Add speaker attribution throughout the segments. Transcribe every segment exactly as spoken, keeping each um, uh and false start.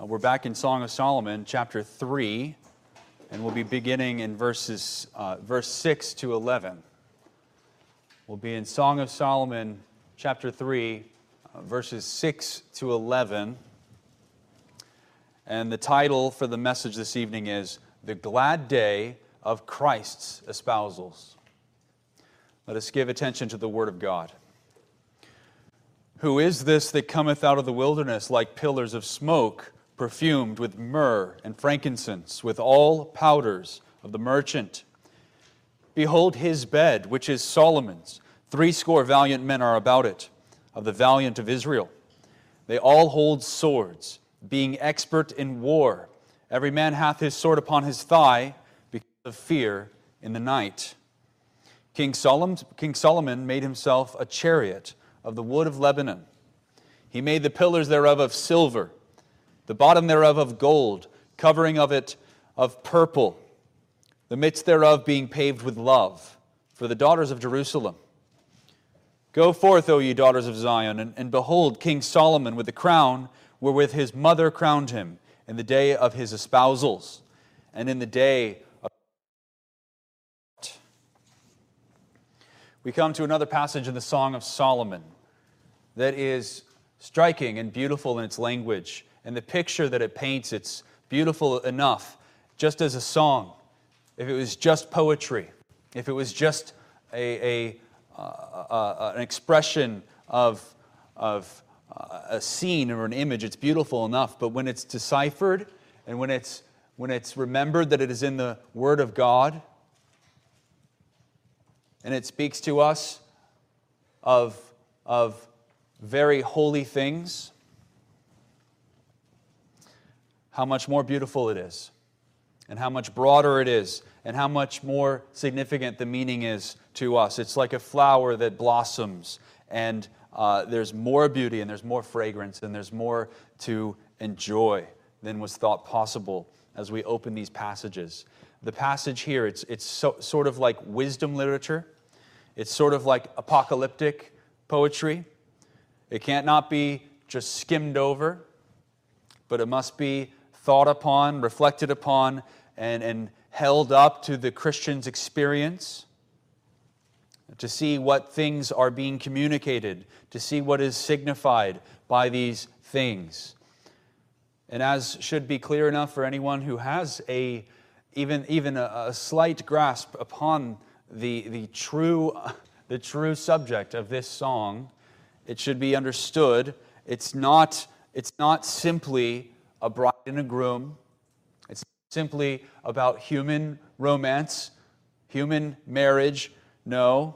Speaker 1: Uh, we're back in Song of Solomon, chapter three, and we'll be beginning in verses uh, verse six to eleven. We'll be in Song of Solomon, chapter three, uh, verses six to eleven. And the title for the message this evening is The Glad Day of Christ's Espousals. Let us give attention to the Word of God. Who is this that cometh out of the wilderness like pillars of smoke, perfumed with myrrh and frankincense, with all powders of the merchant? Behold his bed, which is Solomon's. Threescore valiant men are about it, of the valiant of Israel. They all hold swords, being expert in war. Every man hath his sword upon his thigh, because of fear in the night. King Solomon, King Solomon made himself a chariot of the wood of Lebanon. He made the pillars thereof of silver, the bottom thereof of gold, covering of it of purple, the midst thereof being paved with love, for the daughters of Jerusalem. Go forth, O ye daughters of Zion, and, and behold King Solomon with the crown wherewith his mother crowned him in the day of his espousals, and in the day of... We come to another passage in the Song of Solomon that is striking and beautiful in its language. And the picture that it paints, it's beautiful enough just as a song. If it was just poetry, if it was just a, a uh, uh, an expression of, of uh, a scene or an image, it's beautiful enough. But when it's deciphered and when it's, when it's remembered that it is in the Word of God, and it speaks to us of, of very holy things, how much more beautiful it is, and how much broader it is, and how much more significant the meaning is to us. It's like a flower that blossoms, and uh, there's more beauty, and there's more fragrance, and there's more to enjoy than was thought possible as we open these passages. The passage here, it's, it's so, sort of like wisdom literature. It's sort of like apocalyptic poetry. It can't not be just skimmed over, but it must be thought upon, reflected upon, and, and held up to the Christian's experience, to see what things are being communicated, to see what is signified by these things. And as should be clear enough for anyone who has a even, even a, a slight grasp upon the, the, true, the true subject of this song, it should be understood. It's not, it's not simply a bride and a groom. It's simply about human romance, human marriage. No.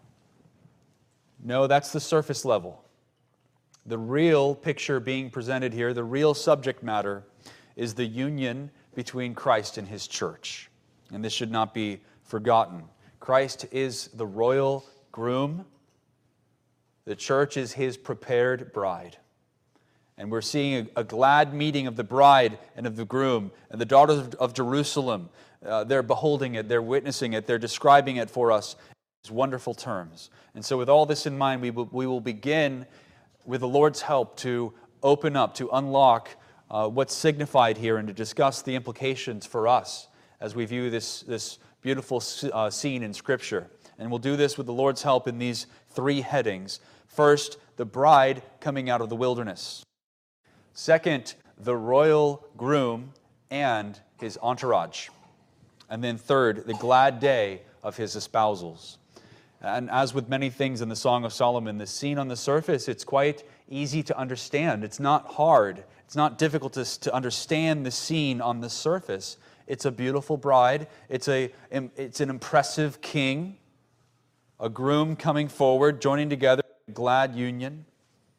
Speaker 1: No, that's the surface level. The real picture being presented here, the real subject matter, is the union between Christ and His church. And this should not be forgotten. Christ is the royal groom. The church is His prepared bride. And we're seeing a, a glad meeting of the bride and of the groom and the daughters of, of Jerusalem. Uh, they're beholding it, they're witnessing it, they're describing it for us in these wonderful terms. And so with all this in mind, we will, we will begin with the Lord's help to open up, to unlock uh, what's signified here and to discuss the implications for us as we view this, this beautiful uh, scene in Scripture. And we'll do this with the Lord's help in these three headings. First, the bride coming out of the wilderness. Second, the royal groom and his entourage. And then third, the glad day of his espousals. And as with many things in the Song of Solomon, the scene on the surface, it's quite easy to understand. It's not hard. It's not difficult to, to understand the scene on the surface. It's a beautiful bride. It's, a, it's an impressive king. A groom coming forward, joining together, a glad union.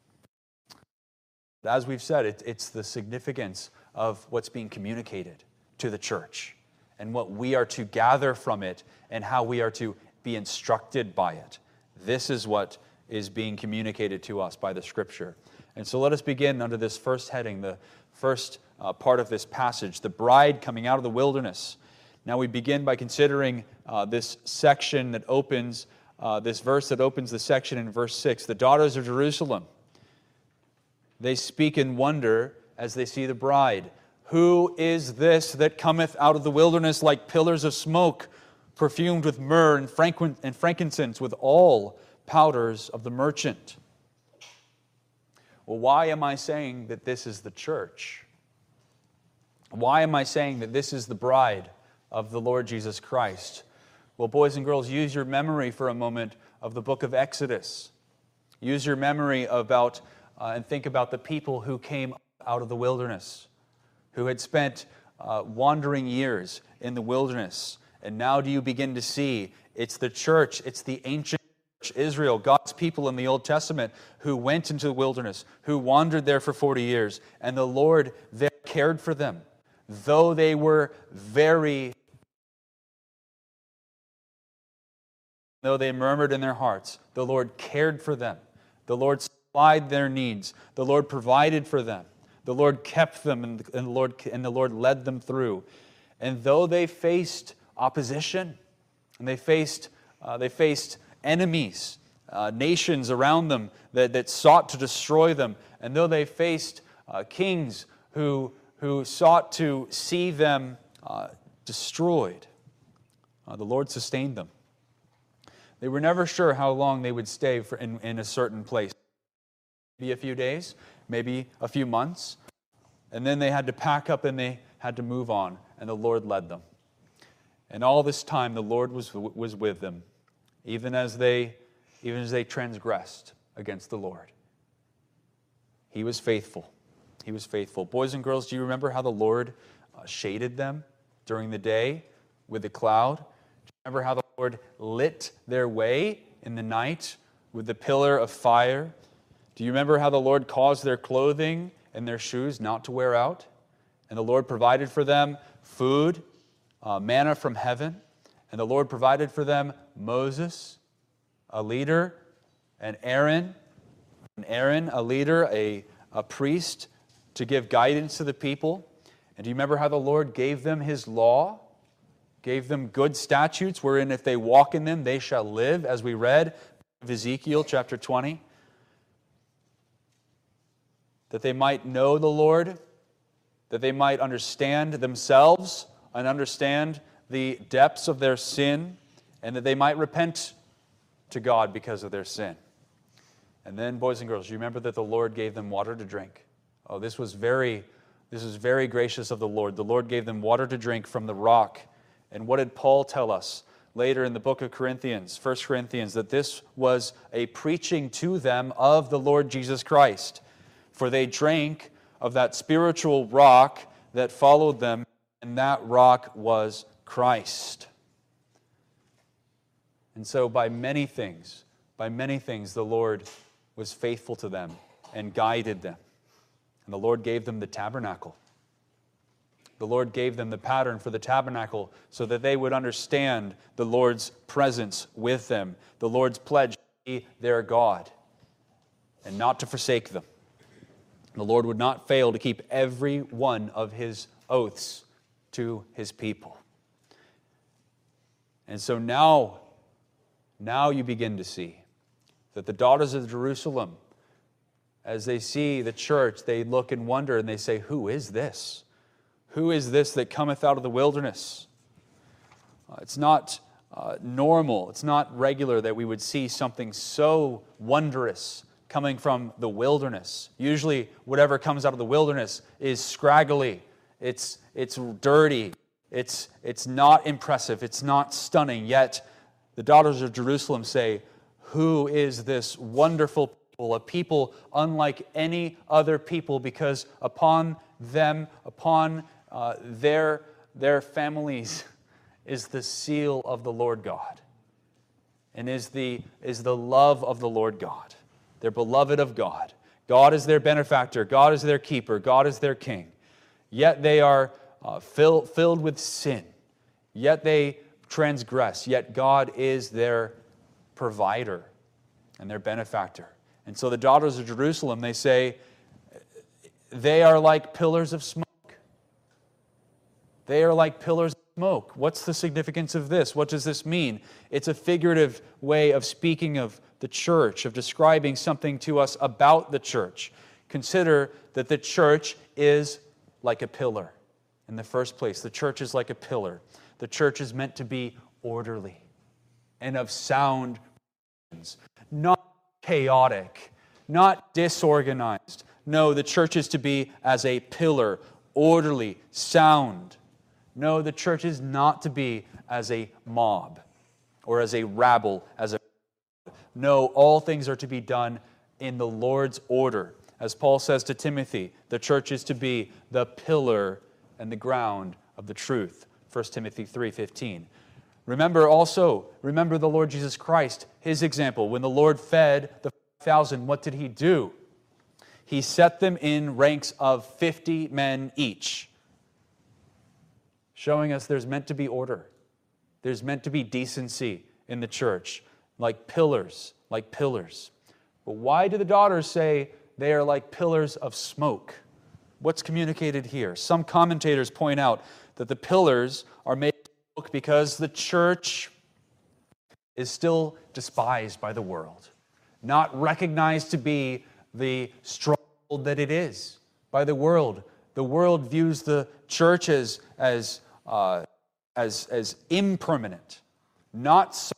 Speaker 1: But as we've said, it, it's the significance of what's being communicated to the church and what we are to gather from it and how we are to be instructed by it. This is what is being communicated to us by the Scripture. And so let us begin under this first heading, the first uh, part of this passage, the bride coming out of the wilderness. Now we begin by considering uh, this section that opens, uh, this verse that opens the section in verse six. The daughters of Jerusalem, they speak in wonder as they see the bride. Who is this that cometh out of the wilderness like pillars of smoke, perfumed with myrrh and frankincense, with all powders of the merchant? Well, why am I saying that this is the church? Why am I saying that this is the bride of the Lord Jesus Christ? Well, boys and girls, use your memory for a moment of the book of Exodus. Use your memory about uh, and think about the people who came out of the wilderness, who had spent uh, wandering years in the wilderness. And now do you begin to see it's the church, it's the ancient church, Israel, God's people in the Old Testament, who went into the wilderness, who wandered there for forty years, and the Lord there cared for them. Though they were very, though they murmured in their hearts, the Lord cared for them. The Lord supplied their needs. The Lord provided for them. The Lord kept them, and the Lord and the Lord led them through. And though they faced opposition, and they faced uh, they faced enemies, uh, nations around them that, that sought to destroy them, and though they faced uh, kings who who sought to see them uh, destroyed, uh, the Lord sustained them. They were never sure how long they would stay for in, in a certain place. Maybe a few days, maybe a few months. And then they had to pack up and they had to move on, and the Lord led them. And all this time the Lord was was with them, even as they even as they transgressed against the Lord. He was faithful. He was faithful. Boys and girls, do you remember how the Lord uh, shaded them during the day with the cloud? Do you remember how the Lord lit their way in the night with the pillar of fire? Do you remember how the Lord caused their clothing and their shoes not to wear out? And the Lord provided for them food, uh, manna from heaven. And the Lord provided for them Moses, a leader, and Aaron, and Aaron, a leader, a, a priest, to give guidance to the people. And do you remember how the Lord gave them His law? Gave them good statutes, wherein if they walk in them, they shall live, as we read of Ezekiel chapter twenty. That they might know the Lord, that they might understand themselves and understand the depths of their sin, and that they might repent to God because of their sin. And then, boys and girls, you remember that the Lord gave them water to drink. Oh, this was very, this was very gracious of the Lord. The Lord gave them water to drink from the rock. And what did Paul tell us later in the book of Corinthians, First Corinthians, that this was a preaching to them of the Lord Jesus Christ. For they drank of that spiritual rock that followed them, and that rock was Christ. And so by many things, by many things, the Lord was faithful to them and guided them. And the Lord gave them the tabernacle. The Lord gave them the pattern for the tabernacle so that they would understand the Lord's presence with them, the Lord's pledge to be their God, and not to forsake them. The Lord would not fail to keep every one of His oaths to His people. And so now, now you begin to see that the daughters of Jerusalem, as they see the church, they look and wonder and they say, who is this? Who is this that cometh out of the wilderness? Uh, it's not uh, normal, it's not regular that we would see something so wondrous coming from the wilderness. Usually whatever comes out of the wilderness is scraggly, it's it's dirty, it's it's not impressive, it's not stunning. Yet the daughters of Jerusalem say, who is this wonderful people, a people unlike any other people, because upon them, upon uh, their, their families is the seal of the Lord God, and is the, is the love of the Lord God. They're beloved of God. God is their benefactor. God is their keeper. God is their king. Yet they are uh, fill, filled with sin. Yet they transgress. Yet God is their provider and their benefactor. And so the daughters of Jerusalem, they say, they are like pillars of smoke. They are like pillars of smoke. What's the significance of this? What does this mean? It's a figurative way of speaking of the church, of describing something to us about the church. Consider that the church is like a pillar. In the first place, the church is like a pillar. The church is meant to be orderly and of sound, not chaotic, not disorganized. No, the church is to be as a pillar, orderly, sound. No, the church is not to be as a mob or as a rabble, as a No, all things are to be done in the Lord's order. As Paul says to Timothy, the church is to be the pillar and the ground of the truth. First Timothy three fifteen. Remember also, remember the Lord Jesus Christ, His example. When the Lord fed the thousand, what did He do? He set them in ranks of fifty men each, showing us there's meant to be order. There's meant to be decency in the church, like pillars, like pillars. But why do the daughters say they are like pillars of smoke? What's communicated here? Some commentators point out that the pillars are made of smoke because the church is still despised by the world, not recognized to be the stronghold that it is by the world. The world views the church as, as, uh, as, as impermanent, not so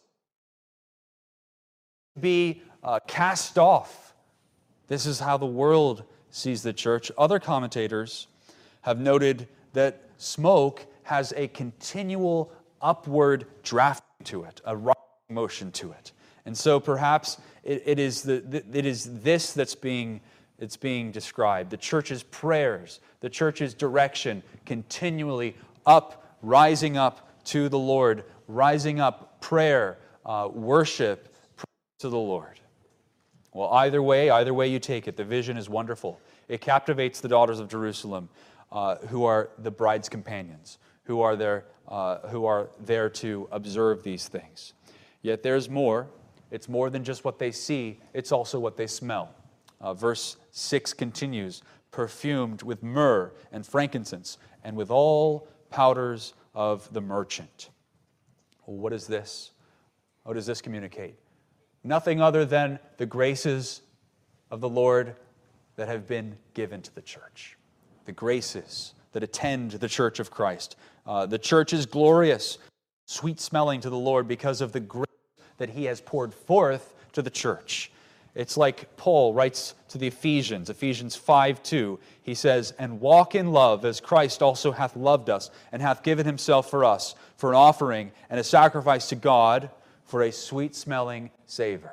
Speaker 1: be uh, cast off. This is how the world sees the church. Other commentators have noted that smoke has a continual upward drafting to it, a rising motion to it. And so perhaps it, it, is the, it is this that's being, it's being described. The church's prayers, the church's direction, continually up, rising up to the Lord, rising up, prayer, uh, worship, to the Lord. Well, either way, either way you take it, the vision is wonderful. It captivates the daughters of Jerusalem, uh, who are the bride's companions, who are there, uh, who are there to observe these things. Yet there's more. It's more than just what they see. It's also what they smell. Uh, verse six continues, perfumed with myrrh and frankincense, and with all powders of the merchant. Well, what is this? What does this communicate? Nothing other than the graces of the Lord that have been given to the church. The graces that attend the church of Christ. Uh, the church is glorious, sweet-smelling to the Lord because of the grace that He has poured forth to the church. It's like Paul writes to the Ephesians, Ephesians five two. He says, "And walk in love as Christ also hath loved us, and hath given Himself for us, for an offering and a sacrifice to God, for a sweet-smelling savor."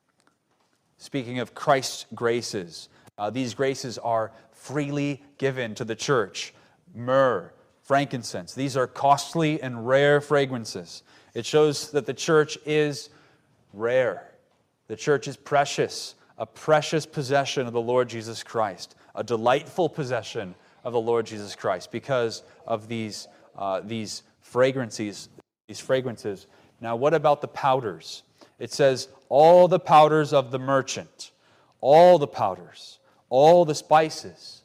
Speaker 1: Speaking of Christ's graces, uh, these graces are freely given to the church. Myrrh, frankincense, these are costly and rare fragrances. It shows that the church is rare. The church is precious, a precious possession of the Lord Jesus Christ, a delightful possession of the Lord Jesus Christ because of these, uh, these fragrances, these fragrances. Now, what about the powders? It says, all the powders of the merchant, all the powders, all the spices.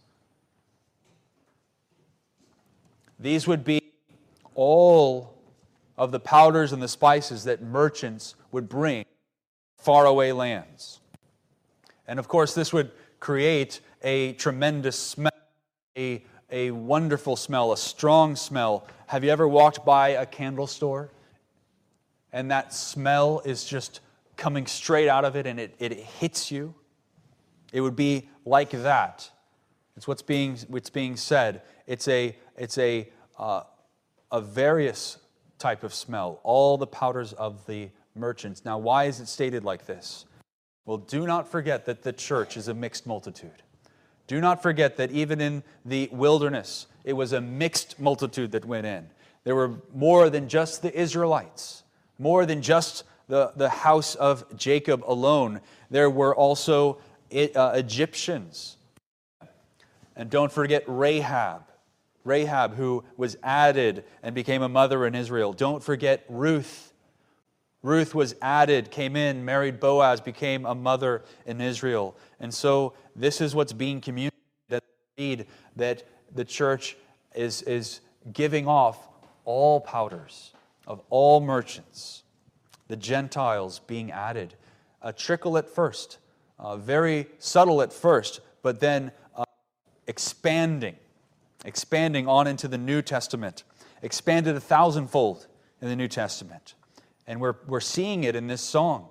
Speaker 1: These would be all of the powders and the spices that merchants would bring faraway lands. And of course, this would create a tremendous smell, a, a wonderful smell, a strong smell. Have you ever walked by a candle store? And that smell is just coming straight out of it, and it, it hits you. It would be like that. It's what's being what's being said. It's a it's a uh, a various type of smell. All the powders of the merchants. Now, why is it stated like this? Well, do not forget that the church is a mixed multitude. Do not forget that even in the wilderness, it was a mixed multitude that went in. There were more than just the Israelites. More than just the, the house of Jacob alone. There were also uh, Egyptians. And don't forget Rahab. Rahab, who was added and became a mother in Israel. Don't forget Ruth. Ruth was added, came in, married Boaz, became a mother in Israel. And so this is what's being communicated, that the church is, is giving off all powders of all merchants, the Gentiles being added. A trickle at first, uh, very subtle at first, but then uh, expanding, expanding on into the New Testament, expanded a thousandfold in the New Testament. And we're, we're seeing it in this song.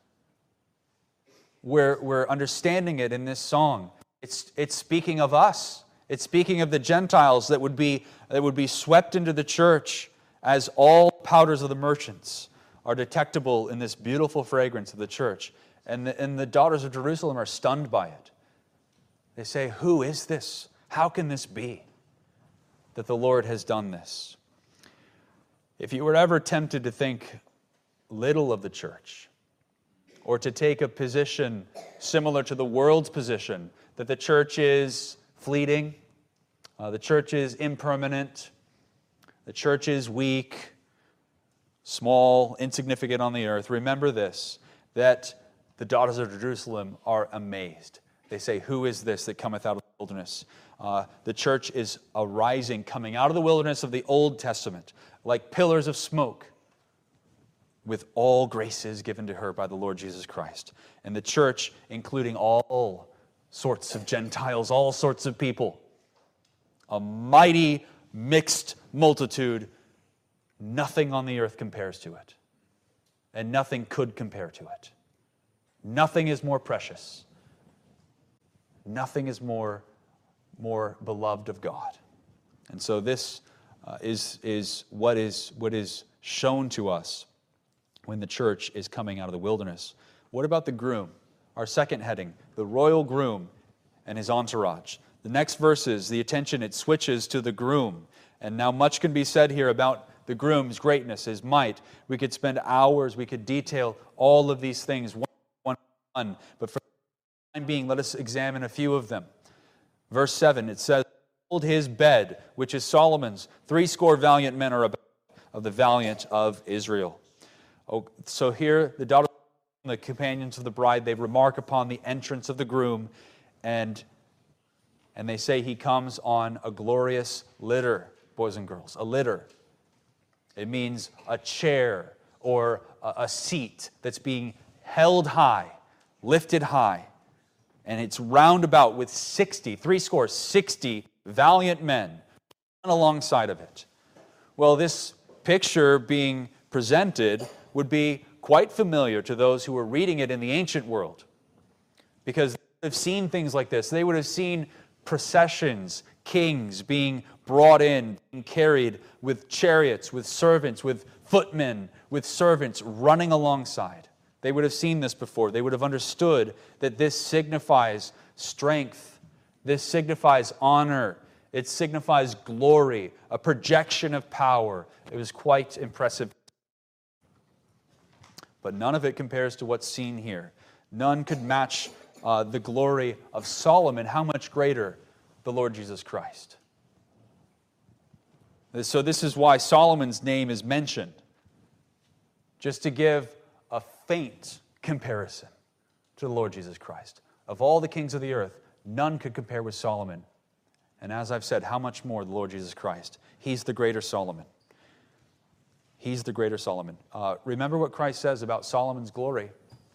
Speaker 1: We're, we're understanding it in this song. It's, it's speaking of us. It's speaking of the Gentiles that would be, that would be swept into the church as all powders of the merchants are detectable in this beautiful fragrance of the church. And the, and the daughters of Jerusalem are stunned by it. They say, who is this? How can this be that the Lord has done this? If you were ever tempted to think little of the church, or to take a position similar to the world's position, that the church is fleeting, uh, the church is impermanent, the church is weak, small, insignificant on the earth, remember this, that the daughters of Jerusalem are amazed. They say, who is this that cometh out of the wilderness? Uh, the church is arising, coming out of the wilderness of the Old Testament, like pillars of smoke, with all graces given to her by the Lord Jesus Christ. And the church, including all sorts of Gentiles, all sorts of people, a mighty mixed multitude, nothing on the earth compares to it. And nothing could compare to it. Nothing is more precious. Nothing is more, more beloved of God. And so this uh, is, is, what is what is shown to us when the church is coming out of the wilderness. What about the groom? Our second heading, the royal groom and his entourage. The next verses, the attention, it switches to the groom. And now much can be said here about the groom's greatness, his might. We could spend hours, we could detail all of these things one by one. But for the time being, let us examine a few of them. Verse seven, it says, "Hold his bed, which is Solomon's. Threescore valiant men are about of the valiant of Israel." Oh, so here, the daughters, the companions of the bride, they remark upon the entrance of the groom, and, and they say he comes on a glorious litter, boys and girls, a litter. It means a chair or a, a seat that's being held high, lifted high, and it's round about with sixty, three score, sixty valiant men alongside of it. Well, this picture being presented would be quite familiar to those who were reading it in the ancient world, because they would have seen things like this. They would have seen processions, kings being brought in, being carried with chariots, with servants, with footmen, with servants running alongside. They would have seen this before. They would have understood that this signifies strength. This signifies honor. It signifies glory, a projection of power. It was quite impressive. But none of it compares to what's seen here. None could match uh, the glory of Solomon. How much greater the Lord Jesus Christ? So this is why Solomon's name is mentioned. Just to give a faint comparison to the Lord Jesus Christ. Of all the kings of the earth, none could compare with Solomon. And as I've said, how much more the Lord Jesus Christ? He's the greater Solomon. He's the greater Solomon. Uh, remember what Christ says about Solomon's glory.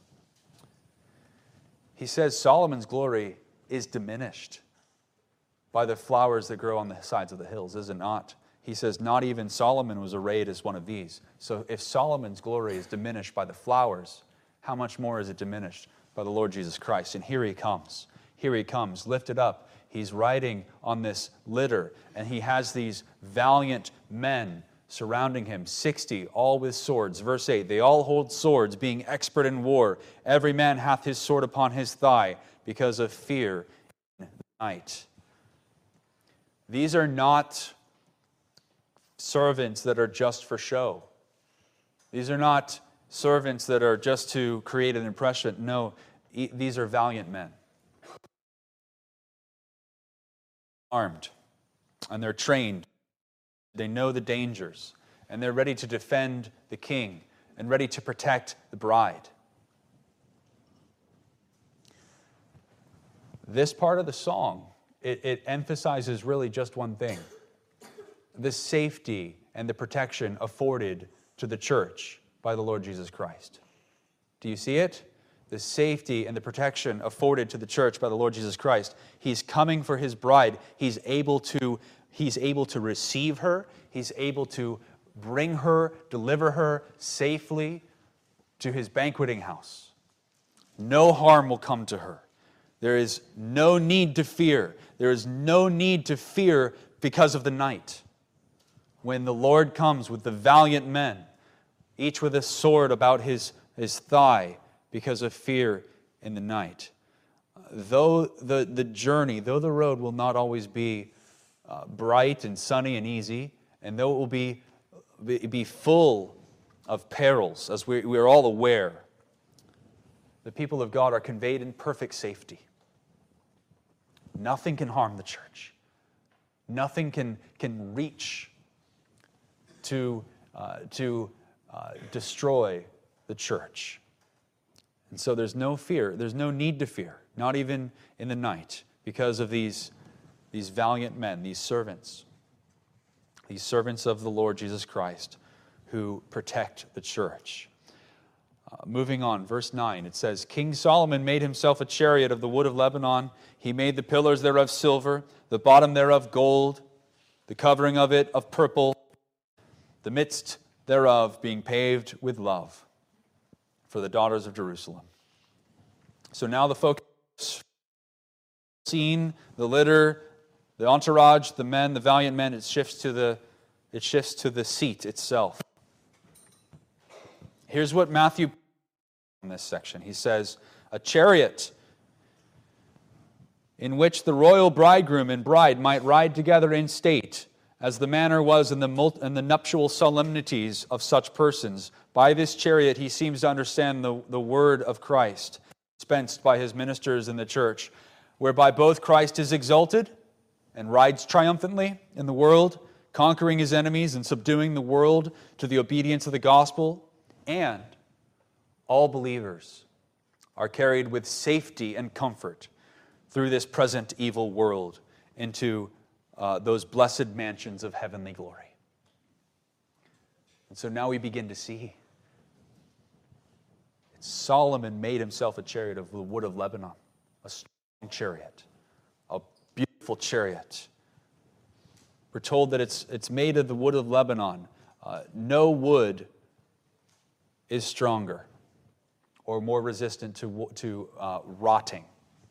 Speaker 1: He says Solomon's glory is diminished by the flowers that grow on the sides of the hills, is it not? He says not even Solomon was arrayed as one of these. So if Solomon's glory is diminished by the flowers, how much more is it diminished by the Lord Jesus Christ? And here he comes. Here he comes, lifted up. He's riding on this litter, and he has these valiant men surrounding him, sixty, all with swords. Verse eight, they all hold swords, being expert in war. Every man hath his sword upon his thigh, because of fear in the night. These are not servants that are just for show. These are not servants that are just to create an impression. No, e- these are valiant men. Armed, and they're trained. They know the dangers, and they're ready to defend the king and ready to protect the bride. This part of the song, it, it emphasizes really just one thing: the safety and the protection afforded to the church by the Lord Jesus Christ. Do you see it? the safety and the protection afforded to the church by the Lord Jesus Christ. He's coming for his bride. He's able to, he's able to receive her. He's able to bring her, deliver her safely to his banqueting house. No harm will come to her. There is no need to fear. There is no need to fear because of the night. When the Lord comes with the valiant men, each with a sword about his, his thigh, because of fear in the night. Though the, the journey, though the road will not always be uh, bright and sunny and easy, and though it will be, be, be full of perils, as we, we are all aware, the people of God are conveyed in perfect safety. Nothing can harm the church. Nothing can, can reach to, uh, to uh, destroy the church. And so there's no fear, there's no need to fear, not even in the night, because of these, these valiant men, these servants, these servants of the Lord Jesus Christ who protect the church. Uh, moving on, verse nine, it says, King Solomon made himself a chariot of the wood of Lebanon. He made the pillars thereof silver, the bottom thereof gold, the covering of it of purple, the midst thereof being paved with love, for the daughters of Jerusalem. So now the focus, scene, the litter, the entourage, the men, the valiant men, it shifts to the it shifts to the seat itself. Here's what Matthew in this section. He says, a chariot in which the royal bridegroom and bride might ride together in state, as the manner was in the, mul- in the nuptial solemnities of such persons. By this chariot he seems to understand the, the word of Christ, dispensed by his ministers in the church, whereby both Christ is exalted and rides triumphantly in the world, conquering his enemies and subduing the world to the obedience of the gospel, and all believers are carried with safety and comfort through this present evil world into Uh, those blessed mansions of heavenly glory. And so now we begin to see that Solomon made himself a chariot of the wood of Lebanon, a strong chariot, a beautiful chariot. We're told that it's, it's made of the wood of Lebanon. Uh, no wood is stronger or more resistant to, to uh, rotting.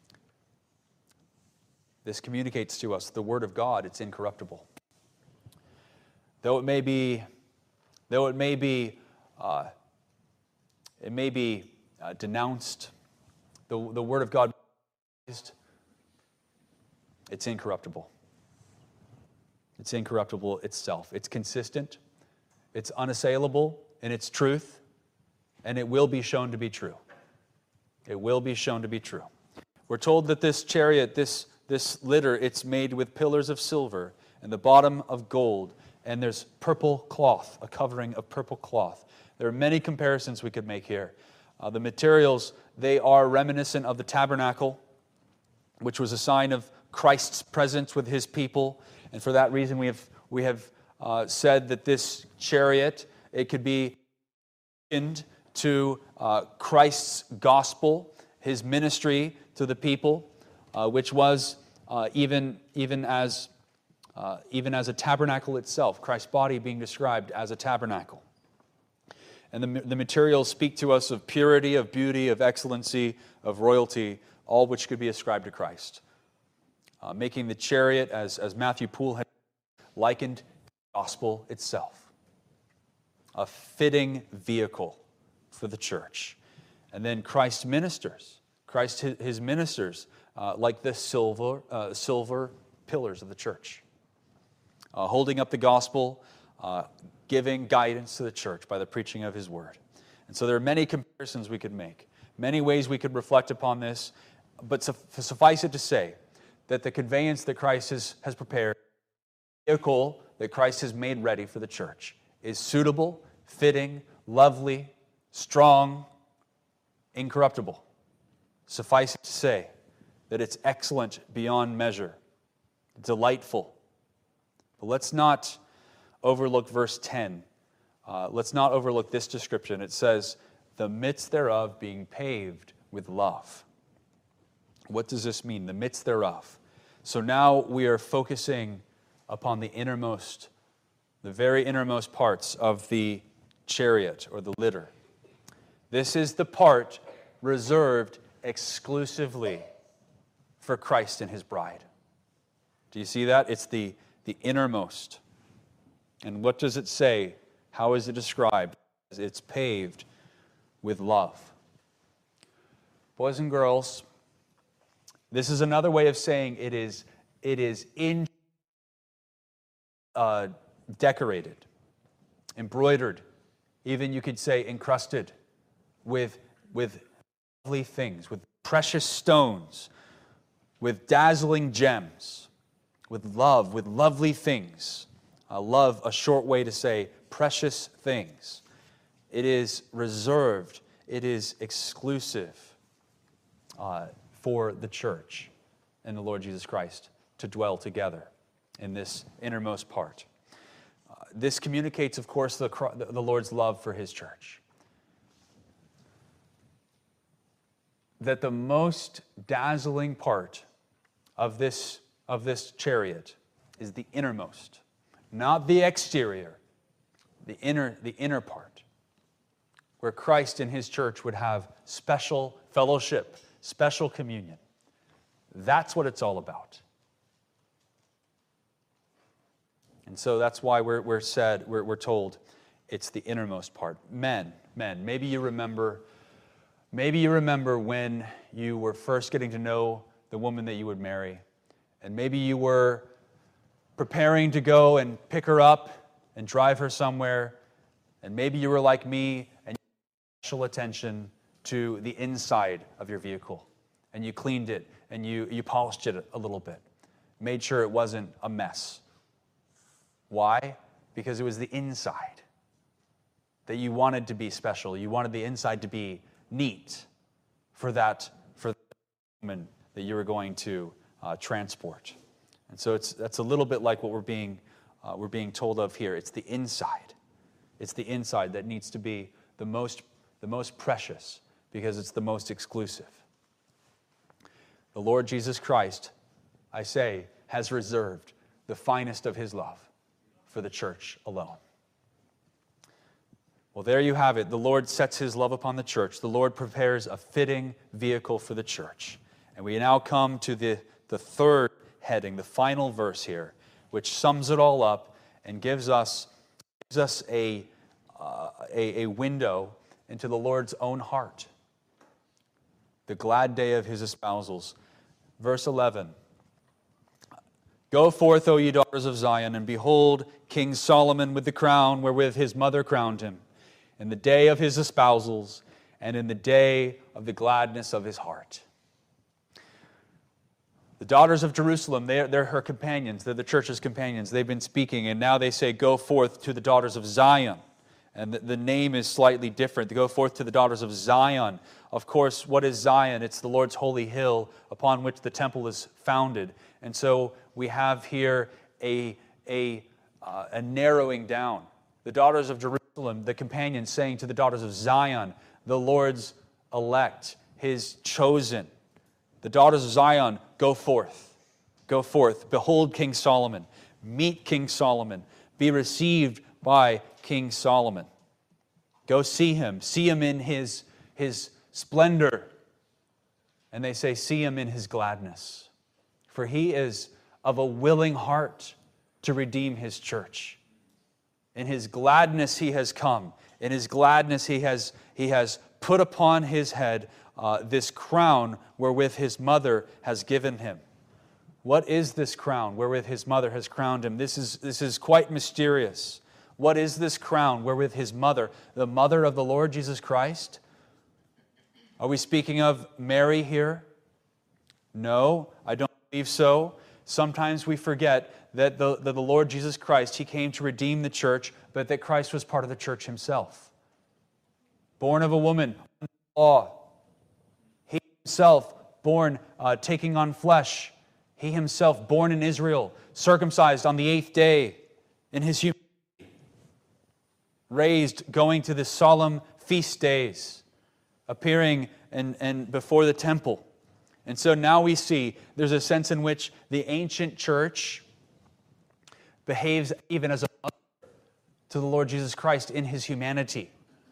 Speaker 1: This communicates to us the Word of God, it's incorruptible. Though it may be, though it may be, uh, it may be uh, denounced, the, the Word of God, it's incorruptible. It's incorruptible itself. It's consistent, it's unassailable in its truth, and it will be shown to be true. It will be shown to be true. We're told that this chariot, this This litter, it's made with pillars of silver and the bottom of gold, and there's purple cloth, a covering of purple cloth. There are many comparisons we could make here. Uh, the materials, they are reminiscent of the tabernacle, which was a sign of Christ's presence with his people, and for that reason we have we have uh, said that this chariot, it could be likened to uh, Christ's gospel, his ministry to the people. Uh, which was uh, even even as uh, even as a tabernacle itself, Christ's body being described as a tabernacle. And the, the materials speak to us of purity, of beauty, of excellency, of royalty, all which could be ascribed to Christ. Uh, making the chariot, as, as Matthew Poole had likened, the gospel itself. A fitting vehicle for the church. And then Christ's ministers, Christ, his ministers, Uh, like the silver, uh, silver pillars of the church, uh, holding up the gospel, uh, giving guidance to the church by the preaching of his word. And so there are many comparisons we could make, many ways we could reflect upon this, but suffice it to say that the conveyance that Christ has, has prepared, the vehicle that Christ has made ready for the church, is suitable, fitting, lovely, strong, incorruptible. Suffice it to say that it's excellent beyond measure, delightful. But let's not overlook verse ten. Uh, let's not overlook this description. It says, the midst thereof being paved with love. What does this mean? The midst thereof. So now we are focusing upon the innermost, the very innermost parts of the chariot or the litter. This is the part reserved exclusively for Christ and his bride. Do you see that? It's the, the innermost. And what does it say? How is it described? It's paved with love. Boys and girls, this is another way of saying it is, it is in, uh, decorated, embroidered, even you could say encrusted with, with lovely things, with precious stones, with dazzling gems, with love, with lovely things. Uh, love, a short way to say precious things. It is reserved, it is exclusive uh, for the church and the Lord Jesus Christ to dwell together in this innermost part. Uh, this communicates, of course, the, the Lord's love for his church. That the most dazzling part of this, of this chariot is the innermost, not the exterior, the inner, the inner part, where Christ and his church would have special fellowship, special communion. That's what it's all about. And so that's why we're, we're said, we're, we're told it's the innermost part. Men, men, maybe you remember, maybe you remember when you were first getting to know the woman that you would marry, and maybe you were preparing to go and pick her up and drive her somewhere, and maybe you were like me and you paid special attention to the inside of your vehicle, and you cleaned it and you, you polished it a little bit, made sure it wasn't a mess. Why? Because it was the inside that you wanted to be special. You wanted the inside to be neat for that for the woman that you were going to uh, transport. And so it's that's a little bit like what we're being uh, we're being told of here. It's the inside. It's the inside that needs to be the most the most precious because it's the most exclusive. The Lord Jesus Christ, I say, has reserved the finest of his love for the church alone. Well, there you have it. The Lord sets his love upon the church. The Lord prepares a fitting vehicle for the church. And we now come to the, the third heading, the final verse here, which sums it all up and gives us, gives us a, uh, a, a window into the Lord's own heart. The glad day of his espousals. Verse eleven. Go forth, O ye daughters of Zion, and behold King Solomon with the crown wherewith his mother crowned him, in the day of his espousals, and in the day of the gladness of his heart. The daughters of Jerusalem, they're, they're her companions, they're the church's companions. They've been speaking, and now they say, go forth to the daughters of Zion. And the, the name is slightly different. They go forth to the daughters of Zion. Of course, what is Zion? It's the Lord's holy hill upon which the temple is founded. And so we have here a, a, uh, a narrowing down. The daughters of Jerusalem, the companions saying to the daughters of Zion, the Lord's elect, his chosen. The daughters of Zion, go forth. Go forth. Behold King Solomon. Meet King Solomon. Be received by King Solomon. Go see him. See him in his, his splendor. And they say, see him in his gladness. For he is of a willing heart to redeem his church. In his gladness he has come. In his gladness he has, he has put upon his head uh, this crown wherewith his mother has given him. What is this crown wherewith his mother has crowned him? This is, this is quite mysterious. What is this crown wherewith his mother, the mother of the Lord Jesus Christ? Are we speaking of Mary here? No, I don't believe so. Sometimes we forget that the, that the Lord Jesus Christ, he came to redeem the church, but that Christ was part of the church himself. Born of a woman, under law. He himself born, uh, taking on flesh. He himself born in Israel, circumcised on the eighth day in his humanity. Raised, going to the solemn feast days appearing and, and before the temple. And so now we see there's a sense in which the ancient church behaves even as a mother to the Lord Jesus Christ in his humanity.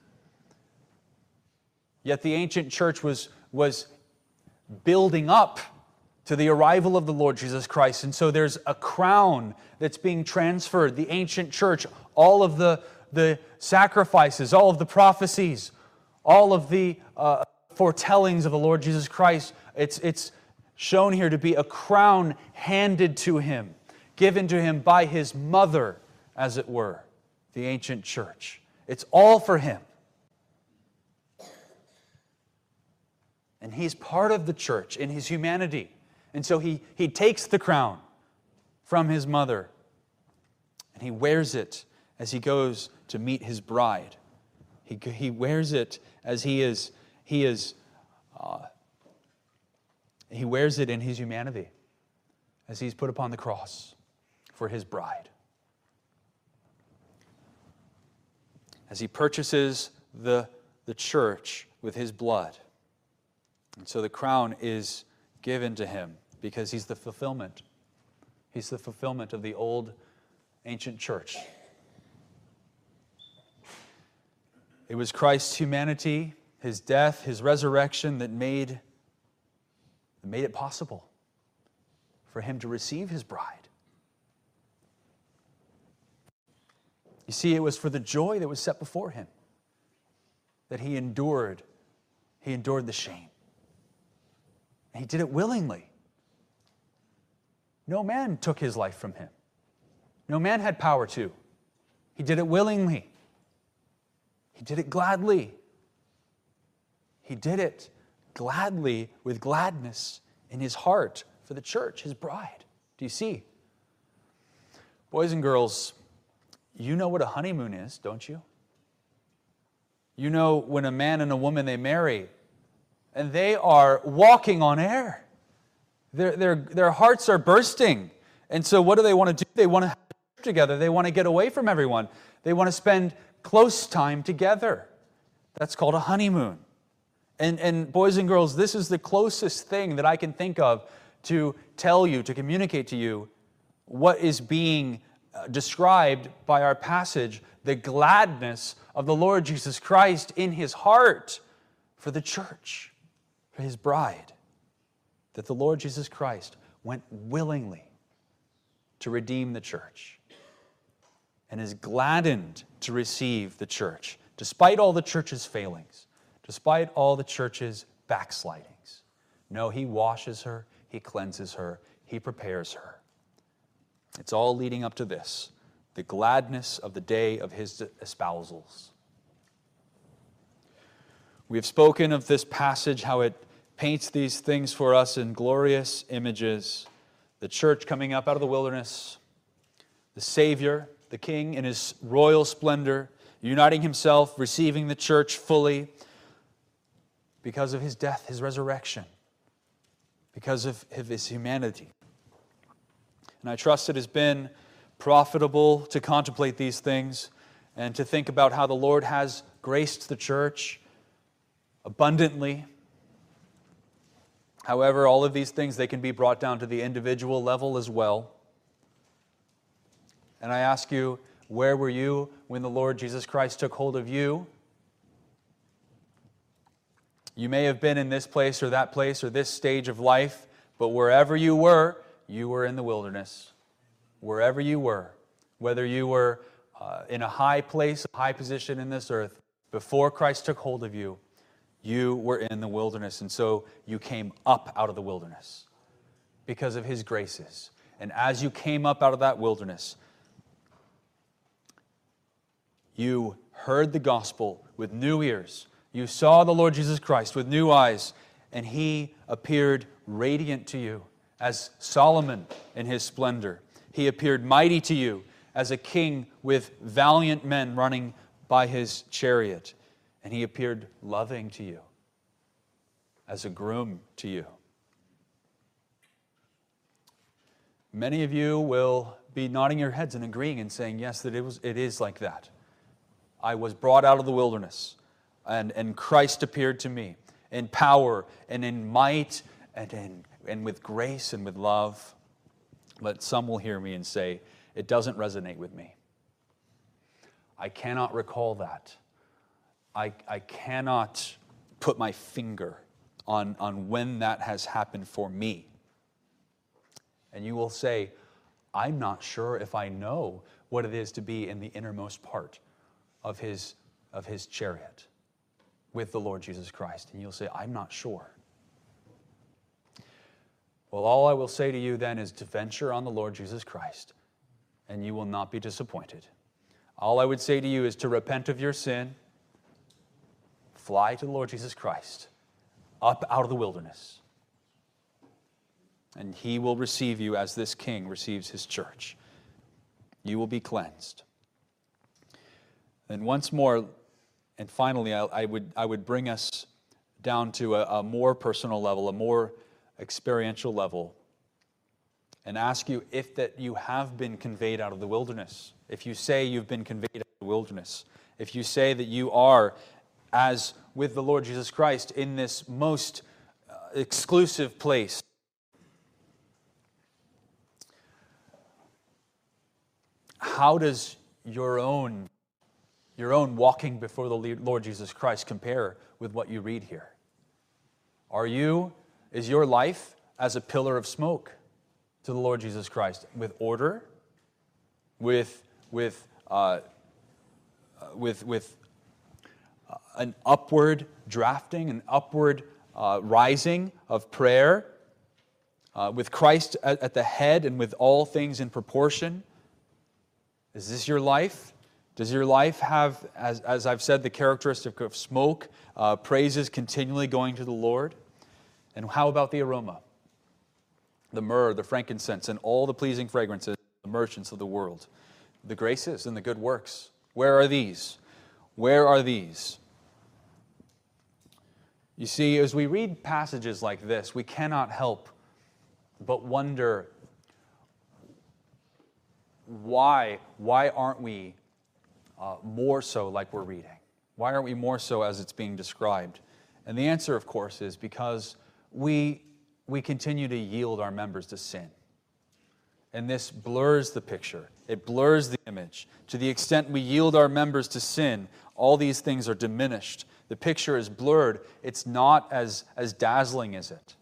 Speaker 1: Yet the ancient church was, was building up to the arrival of the Lord Jesus Christ. And so there's a crown that's being transferred. The ancient church, all of the, the sacrifices, all of the prophecies, all of the uh, foretellings of the Lord Jesus Christ, it's, it's shown here to be a crown handed to him, given to him by his mother, as it were, the ancient church. It's all for him. And he's part of the church in his humanity. And so he, he takes the crown from his mother and he wears it as he goes to meet his bride. He, he wears it as he is, he is, uh, he wears it in his humanity as he's put upon the cross for his bride. As he purchases the, the church with his blood. And so the crown is given to him because he's the fulfillment. He's the fulfillment of the old ancient church. It was Christ's humanity, his death, his resurrection that made, that made it possible for him to receive his bride. You see, it was for the joy that was set before him that he endured. He endured the shame. And he did it willingly. No man took his life from him. No man had power to. He did it willingly. He did it gladly. He did it gladly with gladness in his heart for the church, his bride. Do you see? Boys and girls, you know what a honeymoon is, don't you? You know when a man and a woman, they marry, and they are walking on air. Their, their, their hearts are bursting. And so what do they want to do? They want to have a trip together. They want to get away from everyone. They want to spend close time together. That's called a honeymoon. And, and boys and girls, this is the closest thing that I can think of to tell you, to communicate to you what is being described by our passage, the gladness of the Lord Jesus Christ in his heart for the church, for his bride. That the Lord Jesus Christ went willingly to redeem the church and is gladdened to receive the church, despite all the church's failings, despite all the church's backslidings. No, he washes her, he cleanses her, he prepares her. It's all leading up to this, the gladness of the day of his espousals. We have spoken of this passage, how it paints these things for us in glorious images. The church coming up out of the wilderness, the Savior, the King in his royal splendor, uniting himself, receiving the church fully because of his death, his resurrection, because of, of his humanity. And I trust it has been profitable to contemplate these things and to think about how the Lord has graced the church abundantly. However, all of these things, they can be brought down to the individual level as well. And I ask you, where were you when the Lord Jesus Christ took hold of you? You may have been in this place or that place or this stage of life, but wherever you were, you were in the wilderness. Wherever you were, whether you were uh, in a high place, a high position in this earth, before Christ took hold of you, you were in the wilderness, and so you came up out of the wilderness because of his graces. And as you came up out of that wilderness, you heard the gospel with new ears. You saw the Lord Jesus Christ with new eyes, and he appeared radiant to you as Solomon in his splendor. He appeared mighty to you as a king with valiant men running by his chariot. And he appeared loving to you as a groom to you. Many of you will be nodding your heads and agreeing and saying, yes, that it was, it is like that. I was brought out of the wilderness. and, and Christ appeared to me in power and in might and, in, and with grace and with love. But some will hear me and say, it doesn't resonate with me. I cannot recall that. I, I cannot put my finger on, on when that has happened for me. And you will say, I'm not sure if I know what it is to be in the innermost part of his, of his chariot with the Lord Jesus Christ. And you'll say, I'm not sure. Well, all I will say to you then is to venture on the Lord Jesus Christ, and you will not be disappointed. All I would say to you is to repent of your sin, fly to the Lord Jesus Christ, up out of the wilderness, and he will receive you as this king receives his church. You will be cleansed. And once more, and finally, I, I would I would bring us down to a, a more personal level, a more experiential level, and ask you if that you have been conveyed out of the wilderness. If you say you've been conveyed out of the wilderness, if you say that you are, as with the Lord Jesus Christ, in this most uh, exclusive place, how does your own your own walking before the Lord Jesus Christ compare with what you read here? Are you, is your life as a pillar of smoke to the Lord Jesus Christ, with order, with with uh, with with uh, an upward drafting, an upward uh, rising of prayer, uh, with Christ at, at the head and with all things in proportion? Is this your life? Does your life have, as, as I've said, the characteristic of smoke, uh, praises continually going to the Lord? And how about the aroma? The myrrh, the frankincense, and all the pleasing fragrances, the merchants of the world. The graces and the good works. Where are these? Where are these? You see, as we read passages like this, we cannot help but wonder, why, why aren't we uh, more so like we're reading? Why aren't we more so as it's being described? And the answer, of course, is because we, we continue to yield our members to sin. And this blurs the picture. It blurs the image. To the extent we yield our members to sin, all these things are diminished. The picture is blurred. It's not as, as dazzling as it.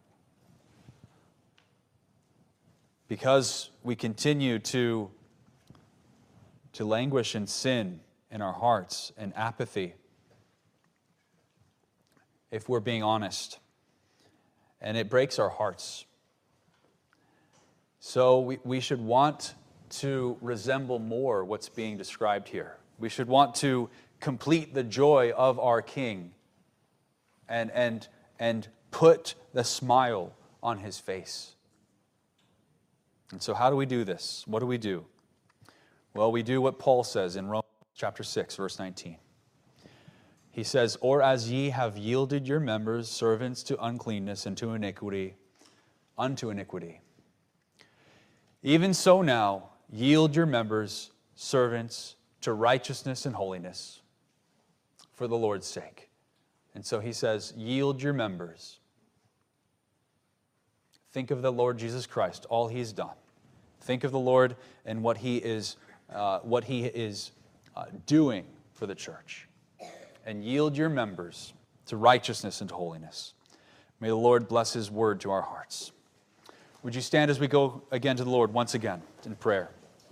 Speaker 1: Because we continue to, to languish in sin in our hearts and apathy, if we're being honest. And it breaks our hearts. So we, we should want to resemble more what's being described here. We should want to complete the joy of our King and, and, and put the smile on his face. And so how do we do this? What do we do? Well, we do what Paul says in Romans chapter six, verse nineteen. He says, "Or as ye have yielded your members servants to uncleanness and to iniquity, unto iniquity, even so now yield your members servants to righteousness and holiness for the Lord's sake." And so he says, yield your members. Think of the Lord Jesus Christ, all he's done. Think of the Lord and what he is, uh, what he is uh, doing for the church. And yield your members to righteousness and to holiness. May the Lord bless his word to our hearts. Would you stand as we go again to the Lord once again in prayer?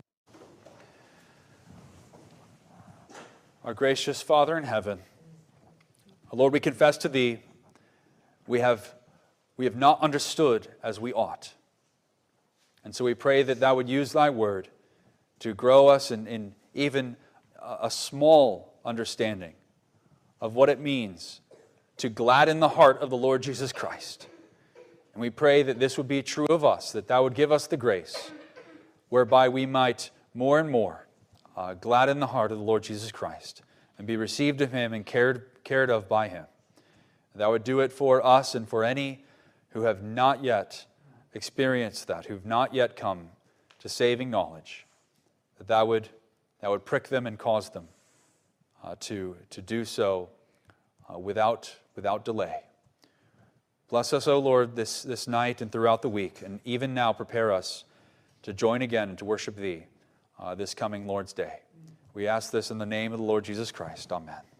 Speaker 1: Our gracious Father in heaven, Lord, we confess to thee, we have, we have not understood as we ought. And so we pray that thou would use thy word to grow us in, in even a small understanding of what it means to gladden the heart of the Lord Jesus Christ. And we pray that this would be true of us, that thou would give us the grace whereby we might more and more uh, gladden the heart of the Lord Jesus Christ and be received of him and cared, cared of by him. Thou would do it for us and for any who have not yet experienced that, who have not yet come to saving knowledge, that thou would, thou would prick them and cause them uh, to, to do so uh, without, without delay. Bless us, O Lord, this, this night and throughout the week, and even now prepare us to join again and to worship Thee uh, this coming Lord's Day. We ask this in the name of the Lord Jesus Christ. Amen.